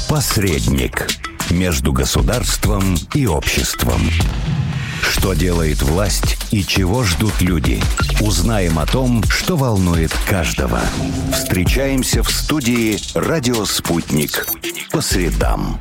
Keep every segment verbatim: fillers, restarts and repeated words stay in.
Посредник между государством и обществом. Что делает власть и чего ждут люди? Узнаем о том, что волнует каждого. Встречаемся в студии «Радио Спутник» по средам.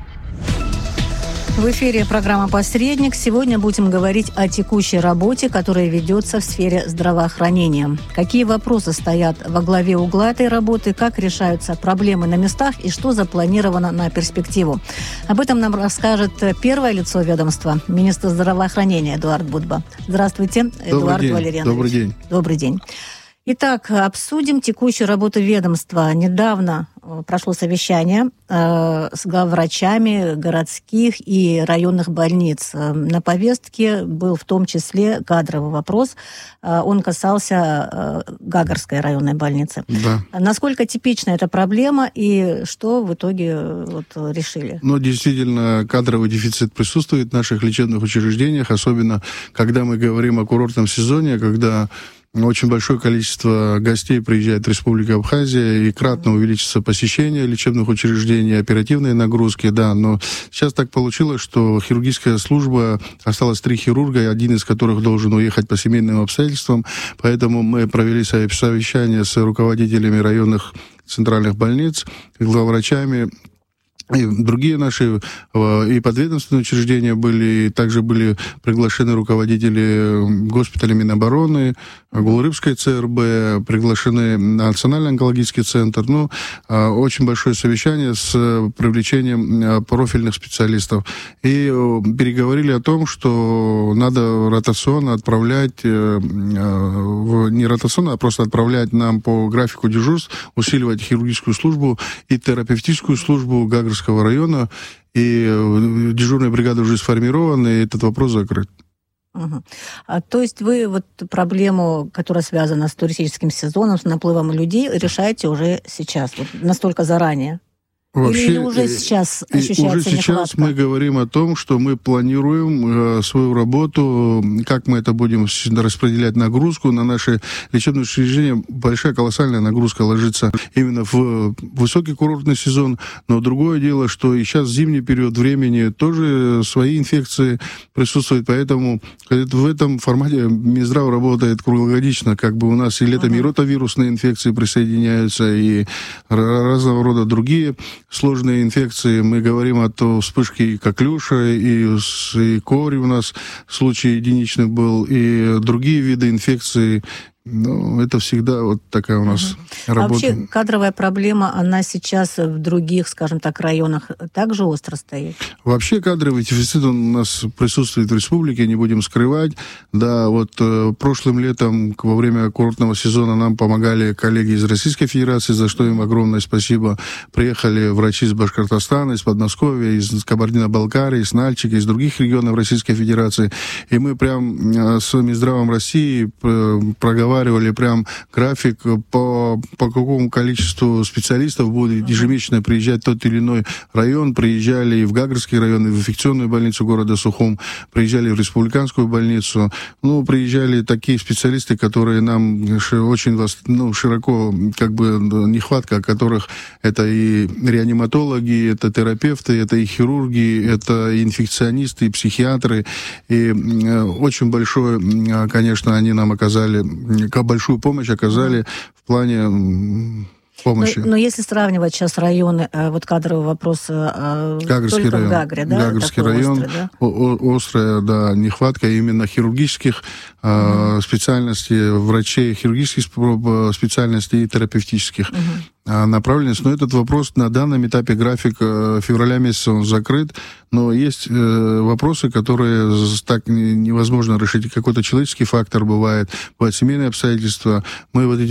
В эфире программа «Посредник». Сегодня будем говорить о текущей работе, которая ведется в сфере здравоохранения. Какие вопросы стоят во главе угла этой работы, как решаются проблемы на местах и что запланировано на перспективу. Об этом нам расскажет первое лицо ведомства, министр здравоохранения Эдуард Будба. Здравствуйте, Добрый Эдуард день. Валерьянович. Добрый день. Добрый день. Итак, обсудим текущую работу ведомства. Недавно прошло совещание э, с главврачами городских и районных больниц. На повестке был в том числе кадровый вопрос. Э, он касался э, Гагарской районной больницы. Да. Насколько типична эта проблема и что в итоге вот, решили? Ну, действительно, кадровый дефицит присутствует в наших лечебных учреждениях, особенно когда мы говорим о курортном сезоне, когда очень большое количество гостей приезжает в Республику Абхазия, и кратно увеличится посещение лечебных учреждений, оперативные нагрузки, да, но сейчас так получилось, что хирургическая служба, осталось три хирурга, один из которых должен уехать по семейным обстоятельствам, поэтому мы провели совещание с руководителями районных центральных больниц, главврачами, и другие наши и подведомственные учреждения были, также были приглашены руководители госпиталя Минобороны, Гулрыбской ЦРБ, приглашены Национальный онкологический центр. Ну, очень большое совещание с привлечением профильных специалистов. И переговорили о том, что надо ротационно отправлять, не ротационно, а просто отправлять нам по графику дежурств, усиливать хирургическую службу и терапевтическую службу Гагарского района, и дежурная бригада уже сформирована, и этот вопрос закрыт. Угу. А, то есть вы вот проблему, которая связана с туристическим сезоном, с наплывом людей, решаете уже сейчас, вот настолько заранее? Вообще, Или уже сейчас ощущается уже сейчас нехватка? Мы говорим о том, что мы планируем э, свою работу, как мы это будем распределять нагрузку на наши лечебные учреждения. Большая, колоссальная нагрузка ложится именно в высокий курортный сезон. Но другое дело, что и сейчас зимний период времени тоже свои инфекции присутствуют. Поэтому в этом формате Минздрав работает круглогодично. Как бы у нас и летом uh-huh. и ротавирусные инфекции присоединяются, и разного рода другие сложные инфекции. Мы говорим о то, вспышке и коклюша, и, и кори у нас случай единичный был, и другие виды инфекций. Ну, это всегда вот такая у нас uh-huh. работа. А вообще кадровая проблема, она сейчас в других, скажем так, районах также остро стоит? Вообще кадровый дефицит у нас присутствует в республике, не будем скрывать. Да, вот э, прошлым летом во время курортного сезона нам помогали коллеги из Российской Федерации, за что им огромное спасибо. Приехали врачи из Башкортостана, из Подмосковья, из Кабардино-Балкарии, из Нальчика, из других регионов Российской Федерации. И мы прям э, с Минздравом России э, проговаривали прям график, по, по какому количеству специалистов будет ежемесячно приезжать тот или иной район. Приезжали и в Гагарский район, и в инфекционную больницу города Сухум, приезжали в республиканскую больницу. Ну, приезжали такие специалисты, которые нам очень ну, широко, как бы, нехватка, которых это и реаниматологи, это терапевты, это и хирурги, это и инфекционисты, и психиатры. И очень большое, конечно, они нам оказали большую помощь оказали в плане помощи. Но, но если сравнивать сейчас районы, вот кадровый вопрос Гагарский только район. в Гагре, да? Гагарский район, острый, да? О- острая, да, нехватка именно хирургических uh-huh. э, специальностей, врачей, хирургических специальностей и терапевтических. Uh-huh. направленность. Но этот вопрос на данном этапе графика февраля месяца он закрыт, но есть э, вопросы, которые так невозможно решить. Какой-то человеческий фактор бывает, бывают семейные обстоятельства. Мы вот эти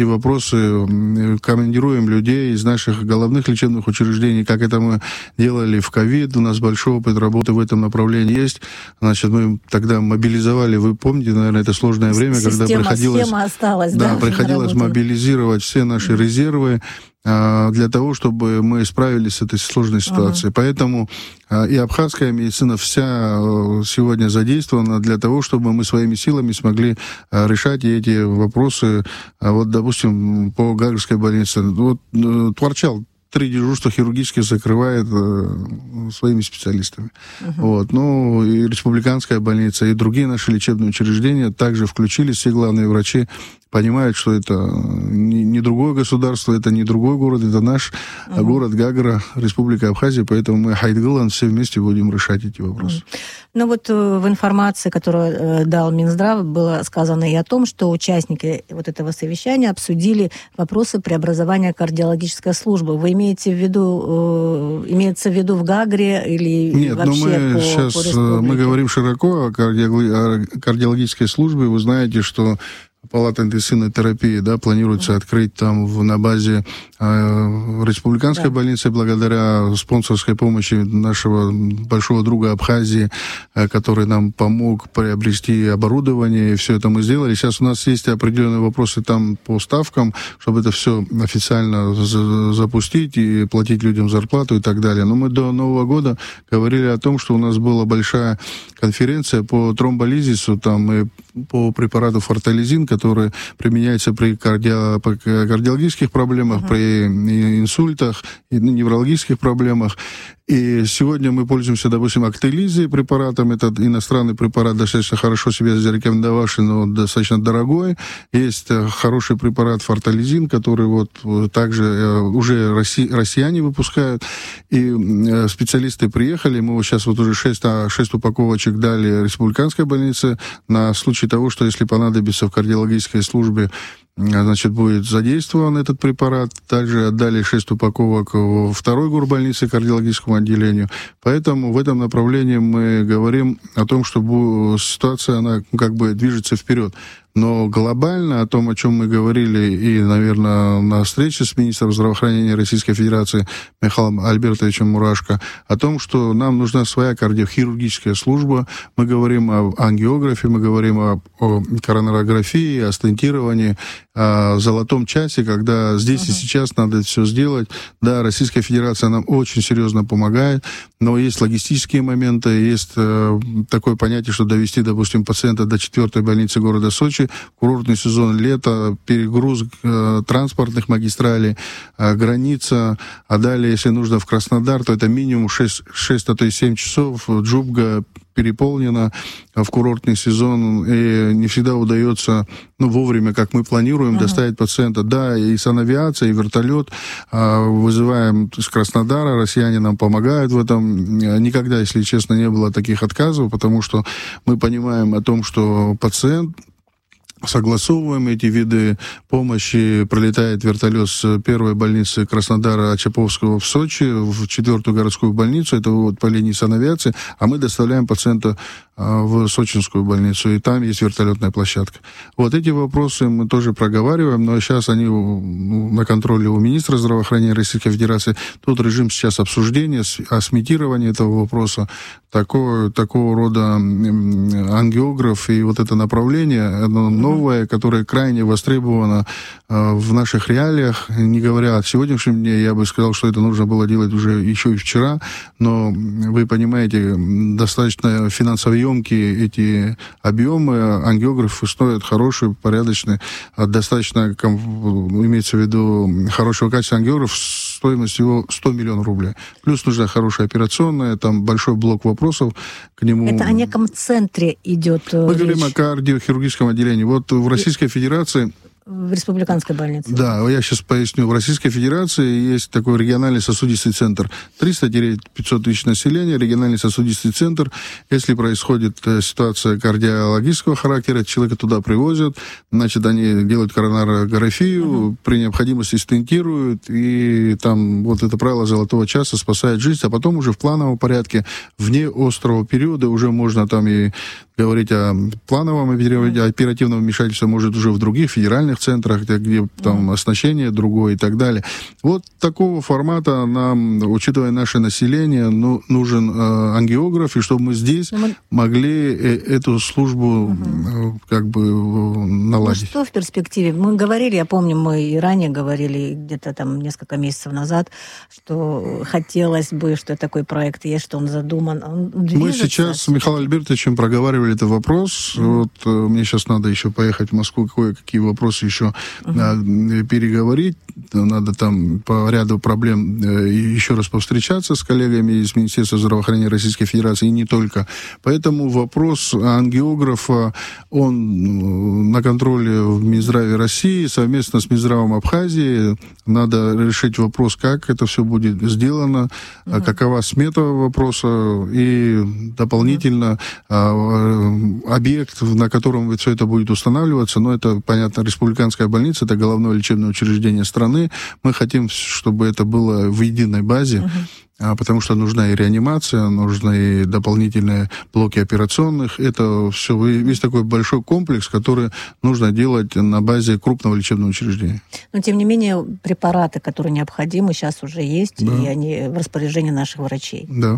вопросы командируем людей из наших головных лечебных учреждений, как это мы делали в ковид. У нас большой опыт работы в этом направлении есть. Значит, мы тогда мобилизовали, вы помните, наверное, это сложное время, Система, когда приходилось, осталась, да, да, приходилось мобилизировать все наши mm-hmm. резервы для того, чтобы мы справились с этой сложной ситуацией. Uh-huh. Поэтому и абхазская медицина вся сегодня задействована для того, чтобы мы своими силами смогли решать эти вопросы. Вот, допустим, по Гагарской больнице. Вот Творчал три дежурства хирургических закрывает э, своими специалистами. Uh-huh. Вот. Ну, и республиканская больница, и другие наши лечебные учреждения также включились, все главные врачи понимают, что это не, не другое государство, это не другой город, это наш uh-huh. город Гагра, Республика Абхазия, поэтому мы, Хайдгылан, все вместе будем решать эти вопросы. Uh-huh. Ну вот в информации, которую дал Минздрав, было сказано и о том, что участники вот этого совещания обсудили вопросы преобразования кардиологической службы. Вы имеете в виду, э, имеется в виду в Гагре или Нет, вообще но мы по, сейчас по республике? Мы говорим широко о, кардиологи... о кардиологической службе. Вы знаете, что палата интенсивной терапии, да, планируется mm-hmm. открыть там в, на базе э, республиканской да. больницы, благодаря спонсорской помощи нашего большого друга Абхазии, э, который нам помог приобрести оборудование, и все это мы сделали. Сейчас у нас есть определенные вопросы там по ставкам, чтобы это все официально за- запустить и платить людям зарплату и так далее. Но мы до Нового года говорили о том, что у нас была большая конференция по тромболизису, там мы по препарату фортализин, который применяется при карди... кардиологических проблемах, uh-huh. при инсультах, и неврологических проблемах. И сегодня мы пользуемся, допустим, актелизией препаратом. Это иностранный препарат, достаточно хорошо себя зарекомендовавший, но достаточно дорогой. Есть хороший препарат фортализин, который вот также уже россияне выпускают. И специалисты приехали. Мы вот сейчас вот уже шесть, шесть упаковочек дали республиканской больнице на случай того, что если понадобится в кардиологической службе, значит, будет задействован этот препарат. Также отдали шесть упаковок во второй горбольнице кардиологическому отделению. Поэтому в этом направлении мы говорим о том, что ситуация, она как бы движется вперед. Но глобально о том, о чем мы говорили и, наверное, на встрече с министром здравоохранения Российской Федерации Михаилом Альбертовичем Мурашко, о том, что нам нужна своя кардиохирургическая служба. Мы говорим о ангиографии, мы говорим о, о коронарографии, о стентировании, о золотом часе, когда здесь uh-huh. и сейчас надо это все сделать. Да, Российская Федерация нам очень серьезно помогает, но есть логистические моменты, есть э, такое понятие, что довести, допустим, пациента до четвертой больницы города Сочи, курортный сезон, лето, перегруз э, транспортных магистралей, э, граница, а далее, если нужно в Краснодар, то это минимум шесть, шесть а то и семь часов, Джубга переполнена в курортный сезон, и не всегда удается, ну, вовремя, как мы планируем, uh-huh. доставить пациента. Да, и санавиация, и вертолет э, вызываем из Краснодара, россияне нам помогают в этом. Никогда, если честно, не было таких отказов, потому что мы понимаем о том, что пациент, согласовываем эти виды помощи, пролетает вертолет с первой больницы Краснодара Ачаповского в Сочи в четвертую городскую больницу, это вот по линии санавиации, а мы доставляем пациента в сочинскую больницу, и там есть вертолетная площадка. Вот эти вопросы мы тоже проговариваем, но сейчас они на контроле у министра здравоохранения Российской Федерации. Тут режим сейчас обсуждения, осметирования этого вопроса, такого, такого рода ангиограф и вот это направление, оно новое, которое крайне востребовано в наших реалиях, не говоря о сегодняшнем дне, я бы сказал, что это нужно было делать уже еще и вчера, но вы понимаете, достаточно финансово емкие эти объемы, ангиографы стоят хорошие, порядочные, достаточно, имеется в виду, хорошего качества ангиограф, стоимость его сто миллионов рублей. Плюс нужна хорошая операционная, там большой блок вопросов к нему. Это о неком центре идет Мы речь. говорим о кардиохирургическом отделении. Вот в Российской Федерации... В республиканской больнице. Да, я сейчас поясню. В Российской Федерации есть такой региональный сосудистый центр. триста-пятьсот тысяч населения, региональный сосудистый центр. Если происходит ситуация кардиологического характера, человека туда привозят, значит, они делают коронарографию, uh-huh. при необходимости стентируют, и там вот это правило золотого часа спасает жизнь, а потом уже в плановом порядке, вне острого периода, уже можно там и говорить о плановом оперативном вмешательстве, может, уже в других федеральных центрах, где, где там оснащение другое и так далее. Вот такого формата нам, учитывая наше население, ну, нужен э, ангиограф, и чтобы мы здесь мы... могли э, эту службу угу. э, как бы э, наладить. Ну, что в перспективе? Мы говорили, я помню, мы и ранее говорили, где-то там несколько месяцев назад, что хотелось бы, что такой проект есть, что он задуман. Он мы сейчас с Михаилом Альбертовичем проговаривали этот вопрос. Mm-hmm. Вот э, мне сейчас надо еще поехать в Москву, кое-какие вопросы вопросы еще uh-huh. переговорить. Надо там по ряду проблем еще раз повстречаться с коллегами из Министерства здравоохранения Российской Федерации, и не только. Поэтому вопрос ангиографа, он на контроле в Минздраве России, совместно с Минздравом Абхазии. Надо решить вопрос, как это все будет сделано, uh-huh. какова смета вопроса, и дополнительно uh-huh. объект, на котором все это будет устанавливаться, но это, понятно, республиканская больница, это головное лечебное учреждение страны. Мы хотим, чтобы это было в единой базе, uh-huh. потому что нужна и реанимация, нужны и дополнительные блоки операционных. Это все, весь такой большой комплекс, который нужно делать на базе крупного лечебного учреждения. Но, тем не менее, препараты, которые необходимы, сейчас уже есть, да. и они в распоряжении наших врачей. Да.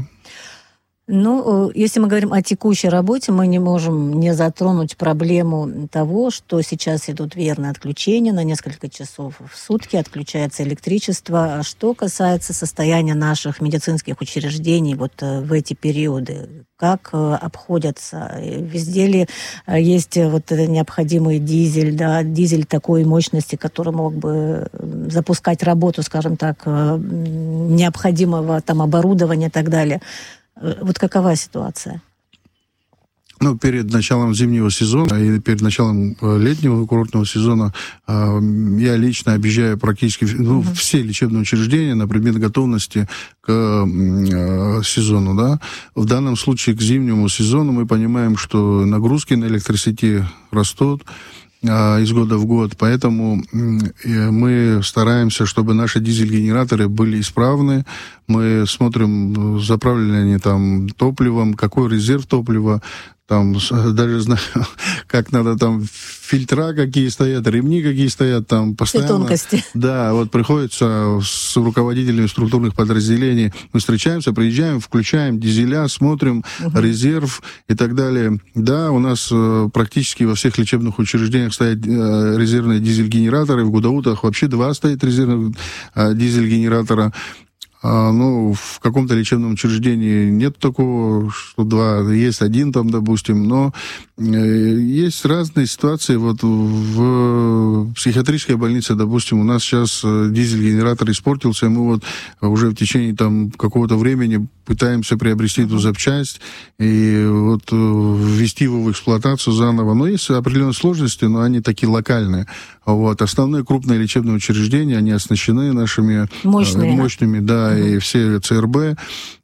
Ну, если мы говорим о текущей работе, мы не можем не затронуть проблему того, что сейчас идут верные отключения на несколько часов в сутки, отключается электричество. Что касается состояния наших медицинских учреждений вот в эти периоды, как обходятся? Везде ли есть вот необходимый дизель, да, дизель такой мощности, который мог бы запускать работу, скажем так, необходимого там оборудования и так далее? Вот какова ситуация? Ну, перед началом зимнего сезона и перед началом летнего курортного сезона э, я лично объезжаю практически ну, uh-huh. все лечебные учреждения на предмет готовности к э, сезону. Да? В данном случае к зимнему сезону мы понимаем, что нагрузки на электросети растут из года в год, поэтому мы стараемся, чтобы наши дизель-генераторы были исправны. Мы смотрим, заправлены они там топливом, какой резерв топлива, там даже знаю, как надо там фильтра какие стоят, ремни какие стоят, там постоянно... Все тонкости. Да, вот приходится с руководителями структурных подразделений, мы встречаемся, приезжаем, включаем дизеля, смотрим угу. резерв и так далее. Да, у нас э, практически во всех лечебных учреждениях стоят э, резервные дизель-генераторы, в Гудаутах вообще два стоит резервных э, дизель-генератора. А, ну, в каком-то лечебном учреждении нет такого, что два, есть один там, допустим, но э, есть разные ситуации. Вот в психиатрической больнице, допустим, у нас сейчас дизель-генератор испортился, и мы вот уже в течение там какого-то времени пытаемся приобрести эту запчасть и вот ввести его в эксплуатацию заново. Но есть определенные сложности, но они такие локальные. Вот. Основные крупные лечебные учреждения, они оснащены нашими мощными, мощными да, mm-hmm. и все ЦРБ,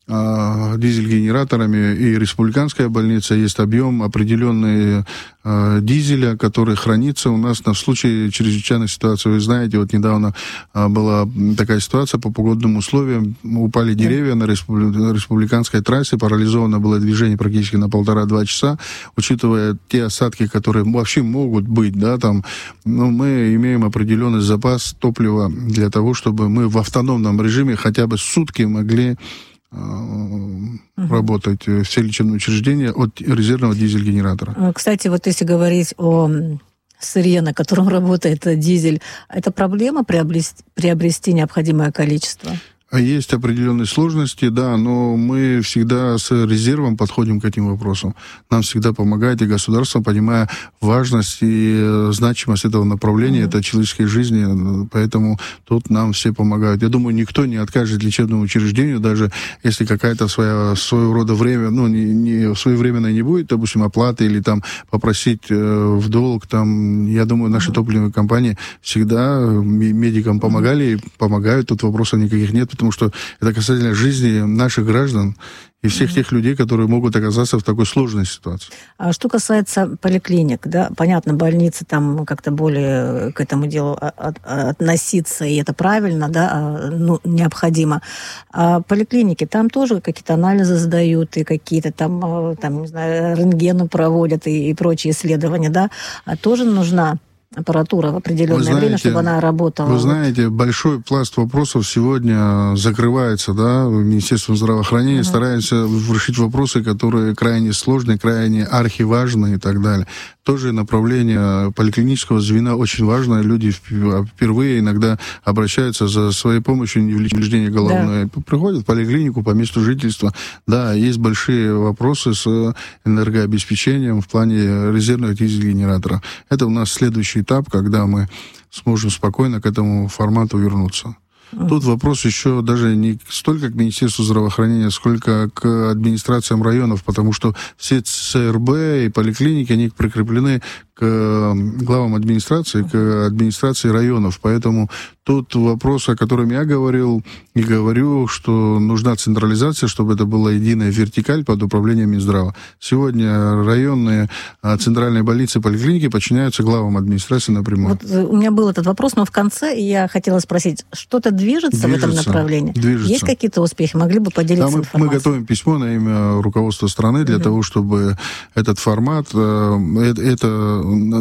э, дизель-генераторами, и республиканская больница, есть объем определенный э, дизеля, который хранится у нас на случай чрезвычайной ситуации. Вы знаете, вот недавно э, была такая ситуация по погодным условиям, упали деревья mm-hmm. на республи- республиканской трассе, парализовано было движение практически на полтора-два часа, учитывая те осадки, которые вообще могут быть, да, там, ну, мы имеем определенный запас топлива для того, чтобы мы в автономном режиме хотя бы сутки могли э, uh-huh. работать все лечебные учреждения от резервного дизель-генератора. Кстати, вот если говорить о сырье, на котором работает дизель, это проблема приобрести, приобрести необходимое количество? Есть определенные сложности, да, но мы всегда с резервом подходим к этим вопросам. Нам всегда помогает и государство, понимая важность и значимость этого направления, mm-hmm. это человеческой жизни, поэтому тут нам все помогают. Я думаю, никто не откажет лечебному учреждению, даже если какая-то своя, своего рода время, ну, не, не своевременная не будет, допустим, оплаты или там попросить э, в долг, там, я думаю, наши mm-hmm. топливные компании всегда медикам помогали и помогают, тут вопросов никаких нет, потому что это касательно жизни наших граждан и всех mm-hmm. тех людей, которые могут оказаться в такой сложной ситуации. А что касается поликлиник, да, понятно, больницы там как-то более к этому делу от, относиться, и это правильно, да, ну, необходимо. А поликлиники, там тоже какие-то анализы сдают, и какие-то там, там не знаю, рентгены проводят, и, и прочие исследования, да, а тоже нужна аппаратура в определенное знаете, время, чтобы она работала. Вы знаете, большой пласт вопросов сегодня закрывается, да, Министерством здравоохранения, uh-huh. старается решить вопросы, которые крайне сложные, крайне архиважные и так далее. Тоже направление поликлинического звена очень важно. Люди впервые иногда обращаются за своей помощью в учреждение головное. Да. Приходят в поликлинику по месту жительства. Да, есть большие вопросы с энергообеспечением в плане резервных дизель-генераторов. Это у нас следующий этап, когда мы сможем спокойно к этому формату вернуться. Тут вопрос еще даже не столько к Министерству здравоохранения, сколько к администрациям районов, потому что все ЦРБ и поликлиники, они прикреплены к главам администрации, к администрации районов. Поэтому тот вопрос, о котором я говорил и говорю, что нужна централизация, чтобы это была единая вертикаль под управлением Минздрава. Сегодня районные центральные больницы и поликлиники подчиняются главам администрации напрямую. Вот у меня был этот вопрос, но в конце я хотела спросить, что-то движется, движется в этом направлении? Движется. Есть какие-то успехи? Могли бы поделиться да, мы, информацией? Мы готовим письмо на имя руководства страны для угу. того, чтобы этот формат, это, это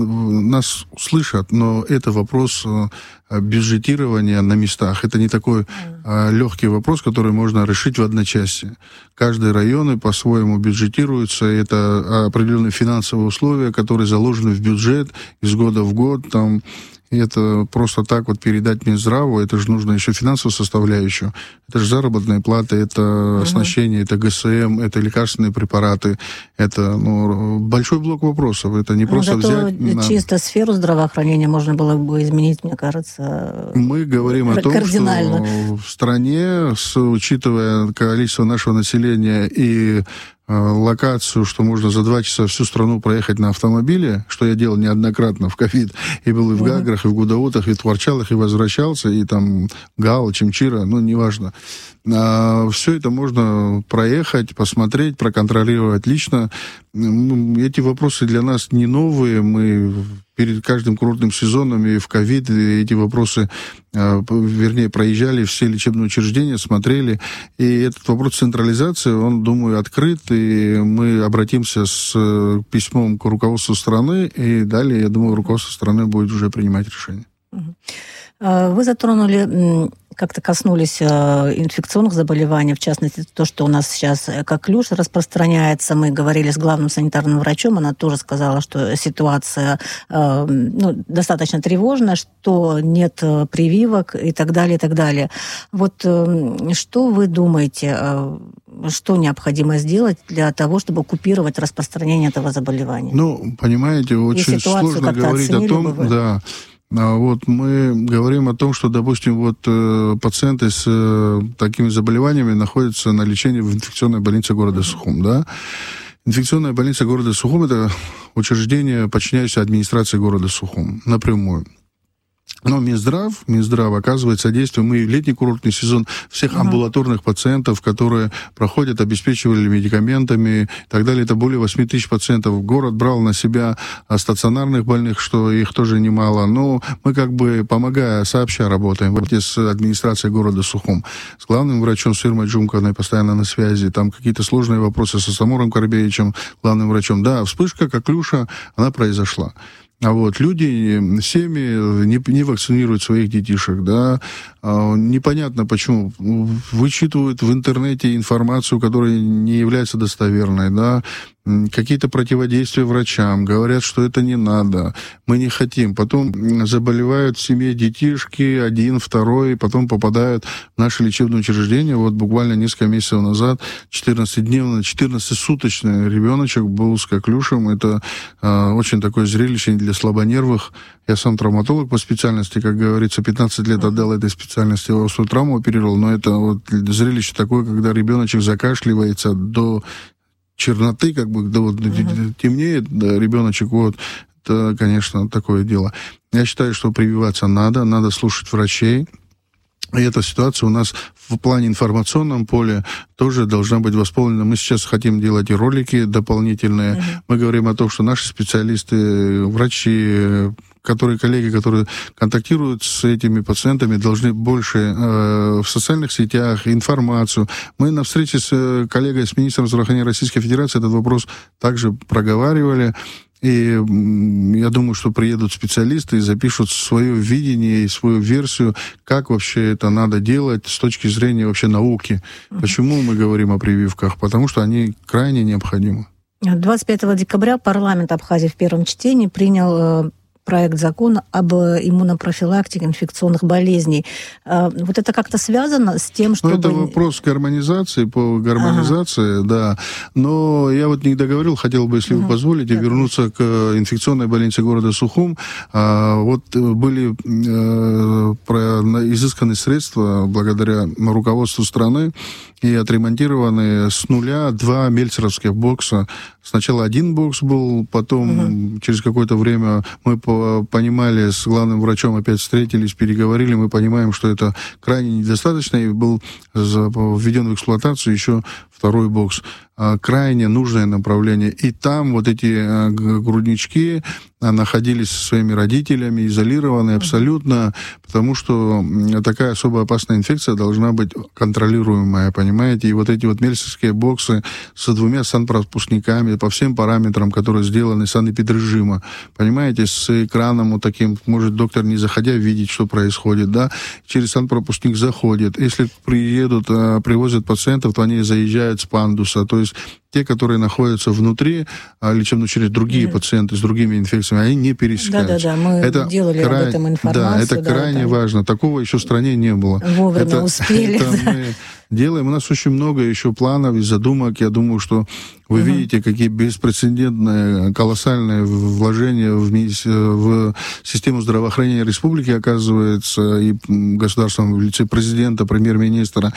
нас слышат, но это вопрос бюджетирования на местах. Это не такой mm. легкий вопрос, который можно решить в одночасье. Каждые районы по-своему бюджетируются. Это определенные финансовые условия, которые заложены в бюджет из года в год. Там, и это просто так вот передать Минздраву, это же нужно еще финансовую составляющую. Это же заработные платы, это uh-huh. оснащение, это ГСМ, это лекарственные препараты. Это ну, большой блок вопросов. Это не просто зато взять... Зато чисто сферу здравоохранения можно было бы изменить, мне кажется, Мы говорим о том, что в стране, с, учитывая количество нашего населения и локацию, что можно за два часа всю страну проехать на автомобиле, что я делал неоднократно в ковид, и был и в Гаграх, и в Гудаутах, и в Творчалах, и возвращался, и там Гал, Чимчира, ну, неважно. А, все это можно проехать, посмотреть, проконтролировать лично. Эти вопросы для нас не новые, мы перед каждым курортным сезоном и в ковид эти вопросы, вернее, проезжали все лечебные учреждения, смотрели. И этот вопрос централизации, он, думаю, открыт, и мы обратимся с письмом к руководству страны, и далее, я думаю, руководство страны будет уже принимать решение. Вы затронули, как-то коснулись инфекционных заболеваний, в частности, то, что у нас сейчас коклюш распространяется. Мы говорили с главным санитарным врачом, она тоже сказала, что ситуация ну, достаточно тревожная, что нет прививок и так далее, и так далее. Вот что вы думаете, что необходимо сделать для того, чтобы купировать распространение этого заболевания? Ну, понимаете, очень сложно говорить о том, да. Вот мы говорим о том, что, допустим, вот э, пациенты с э, такими заболеваниями находятся на лечении в инфекционной больнице города Сухум, да. Инфекционная больница города Сухум – это учреждение, подчиняющееся администрации города Сухум напрямую. Но Минздрав, Минздрав оказывает содействие. Мы в летний курортный сезон всех uh-huh. амбулаторных пациентов, которые проходят, обеспечивали медикаментами и так далее. Это более восемь тысяч пациентов. Город брал на себя стационарных больных, что их тоже немало. Но мы как бы, помогая, сообща работаем. Вот с администрацией города Сухум. С главным врачом с Ирмой Джумковной постоянно на связи. Там какие-то сложные вопросы со Самуром Карбеевичем, главным врачом. Да, вспышка коклюша, она произошла. А вот люди, семьи не, не вакцинируют своих детишек, да, а, непонятно почему. Вычитывают в интернете информацию, которая не является достоверной, да, какие-то противодействия врачам, говорят, что это не надо, мы не хотим. Потом заболевают в семье детишки, один, второй, потом попадают в наше лечебное учреждение. Вот буквально несколько месяцев назад четырнадцатидневный, четырнадцатисуточный ребеночек был с коклюшем. Это э, очень такое зрелище для слабонервых. Я сам травматолог по специальности, как говорится, пятнадцать лет отдал этой специальности, острую травму оперировал, но это вот зрелище такое, когда ребеночек закашливается до черноты, как бы, да, вот, uh-huh. темнеет, да, ребеночек, вот, это, конечно, такое дело. Я считаю, что прививаться надо, надо слушать врачей. И эта ситуация у нас в плане информационном поле тоже должна быть восполнена. Мы сейчас хотим делать и ролики дополнительные. Uh-huh. Мы говорим о том, что наши специалисты, врачи, которые, коллеги, которые контактируют с этими пациентами, должны больше э, в социальных сетях информацию. Мы на встрече с э, коллегой, с министром здравоохранения Российской Федерации этот вопрос также проговаривали. И я думаю, что приедут специалисты и запишут свое видение и свою версию, как вообще это надо делать с точки зрения вообще науки. Uh-huh. Почему мы говорим о прививках? Потому что они крайне необходимы. двадцать пятого декабря парламент Абхазии в первом чтении принял проект закона об иммунопрофилактике инфекционных болезней. Вот это как-то связано с тем, чтобы... Ну, это вопрос гармонизации, по гармонизации, ага. да. Но я вот не договорил, хотел бы, если угу. вы позволите, да. вернуться к инфекционной больнице города Сухум. Вот были изысканы средства благодаря руководству страны и отремонтированы с нуля два мельцеровских бокса. Сначала один бокс был, потом угу. через какое-то время мы понимали, с главным врачом опять встретились, переговорили, мы понимаем, что это крайне недостаточно, и был введен в эксплуатацию еще второй бокс. Крайне нужное направление. И там вот эти груднички находились со своими родителями, изолированные абсолютно, потому что такая особо опасная инфекция должна быть контролируемая, понимаете? И вот эти вот мельцерские боксы со двумя санпропускниками по всем параметрам, которые сделаны санэпидрежима, понимаете, с экраном вот таким, может доктор, не заходя, видеть, что происходит, да? Через санпропускник заходит. Если приедут, привозят пациентов, то они заезжают с пандуса, то есть те, которые находятся внутри лечебных учреждений, другие mm-hmm. пациенты с другими инфекциями, они не пересекаются. Да-да-да, мы это делали край... об этом информацию. Да, это да, крайне это... важно. Такого еще в стране не было. Вовремя это, успели. Это мы делаем. У нас очень много еще планов и задумок. Я думаю, что вы mm-hmm. видите, какие беспрецедентные, колоссальные вложения в, в систему здравоохранения республики, оказывается, и государством в лице президента, премьер-министра,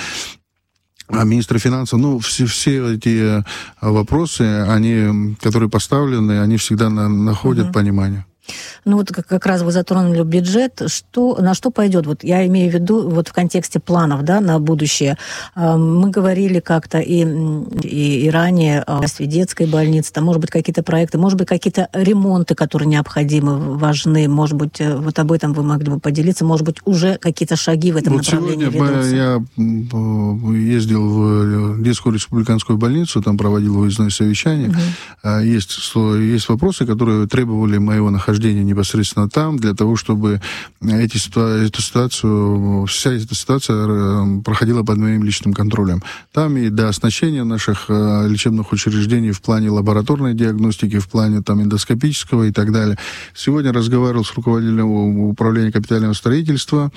а министра финансов, ну, все, все эти вопросы, они, которые поставлены, они всегда на, находят uh-huh. понимание. Ну вот как, как раз вы затронули бюджет. Что, на что пойдет? Вот я имею в виду вот в контексте планов, да, на будущее. Мы говорили как-то и, и, и ранее о детской больнице, там, может быть, какие-то проекты, может быть, какие-то ремонты, которые необходимы, важны. Может быть, вот об этом вы могли бы поделиться. Может быть, уже какие-то шаги в этом вот направлении ведутся. Сегодня я ездил в детскую республиканскую больницу, там проводил выездное совещание. Угу. Есть, есть вопросы, которые требовали моего нахождения непосредственно там, для того, чтобы эти, эту ситуацию, вся эта ситуация проходила под моим личным контролем. Там и до оснащения наших лечебных учреждений в плане лабораторной диагностики, в плане там, эндоскопического и так далее. Сегодня разговаривал с руководителем управления капитального строительства.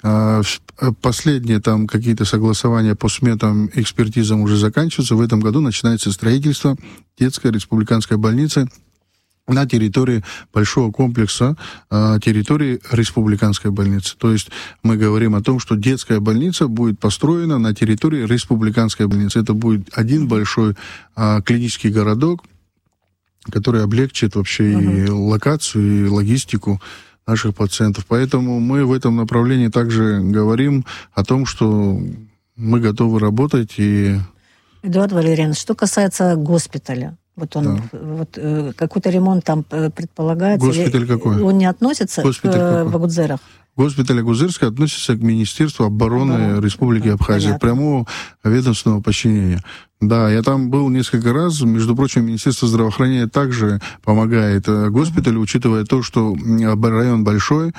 Последние там какие-то согласования по сметам, экспертизам уже заканчиваются. В этом году начинается строительство детской республиканской больницы на территории большого комплекса, территории республиканской больницы. То есть мы говорим о том, что детская больница будет построена на территории республиканской больницы. Это будет один большой клинический городок, который облегчит вообще uh-huh. и локацию, и логистику наших пациентов. Поэтому мы в этом направлении также говорим о том, что мы готовы работать. И... Эдуард Валерьянович, что касается госпиталя, вот он, да. вот, э, какой-то ремонт там предполагается. Госпиталь какой? Он не относится Госпиталь к Вагудзерах? Госпиталь Агудзерский относится к Министерству обороны Оборон. Республики да, Абхазия, понятно. Прямого ведомственного подчинения. Да, я там был несколько раз. Между прочим, Министерство здравоохранения также помогает госпиталю, uh-huh. учитывая то, что район большой,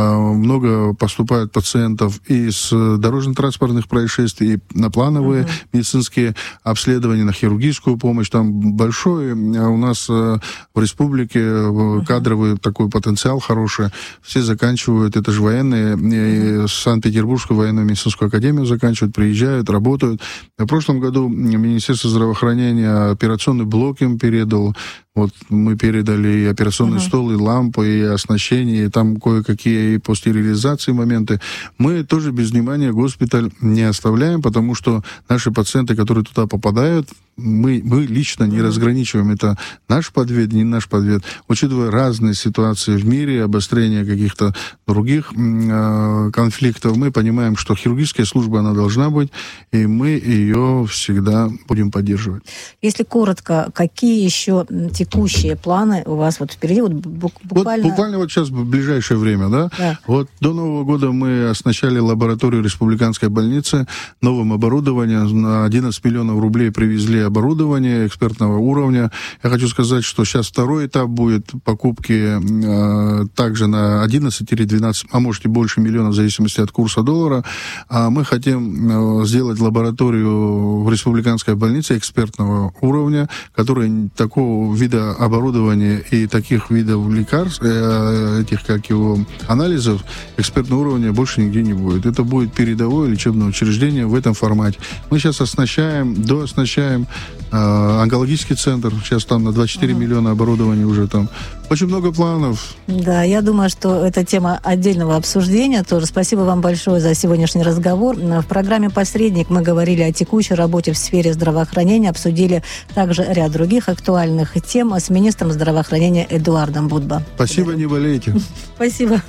много поступает пациентов и с дорожно-транспортных происшествий, и на плановые uh-huh. медицинские обследования, на хирургическую помощь. Там большой у нас в республике uh-huh. кадровый такой потенциал хороший. Все заканчивают, это же военные, uh-huh. Санкт-Петербургскую военную медицинскую академию заканчивают, приезжают, работают. В прошлом году Министерство здравоохранения операционный блок им передал. Вот мы передали и операционный uh-huh. стол, и лампы, и оснащение, и там кое-какие и по стерилизации моменты. Мы тоже без внимания госпиталь не оставляем, потому что наши пациенты, которые туда попадают, мы, мы лично не uh-huh. разграничиваем. Это наш подвид, не наш подвид. Учитывая разные ситуации в мире, обострение каких-то других э, конфликтов, мы понимаем, что хирургическая служба, она должна быть, и мы ее всегда будем поддерживать. Если коротко, какие еще текущие планы у вас вот впереди? Вот буквально... Вот, буквально вот сейчас, в ближайшее время, да? да? Вот до Нового года мы оснащали лабораторию республиканской больницы новым оборудованием. На одиннадцать миллионов рублей привезли оборудование экспертного уровня. Я хочу сказать, что сейчас второй этап будет покупки э, также на одиннадцать-двенадцать, а может и больше миллионов, в зависимости от курса доллара. А мы хотим э, сделать лабораторию в республиканской больнице экспертного уровня, которая такого вида вида оборудования и таких видов лекарств, этих, как его, анализов экспертного уровня больше нигде не будет. Это будет передовое лечебное учреждение в этом формате. Мы сейчас оснащаем, дооснащаем э, онкологический центр. Сейчас там на двадцать четыре uh-huh. миллиона оборудования уже там. Очень много планов. Да, я думаю, что это тема отдельного обсуждения тоже. Спасибо вам большое за сегодняшний разговор. В программе «Посредник» мы говорили о текущей работе в сфере здравоохранения, обсудили также ряд других актуальных тем с министром здравоохранения Эдуардом Будбо. Спасибо, не болейте. Спасибо.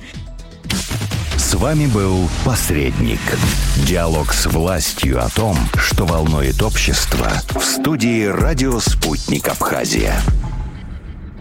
С вами был «Посредник». Диалог с властью о том, что волнует общество, в студии «Радио Спутник Абхазия».